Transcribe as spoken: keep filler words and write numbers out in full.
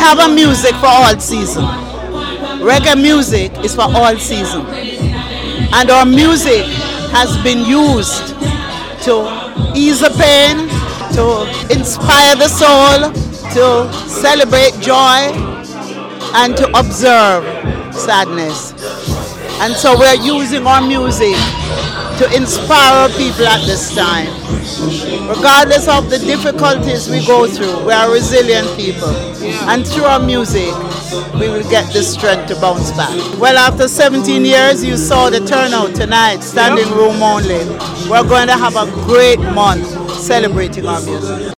have a music for all season. Reggae music is for all season. And our music has been used to ease the pain, to inspire the soul, to celebrate joy, and to observe sadness. And so we're using our music to inspire our people at this time. Regardless of the difficulties we go through, we are resilient people. And through our music, we will get the strength to bounce back. Well, after seventeen years, you saw the turnout tonight, standing room only. We're going to have a great month celebrating our music.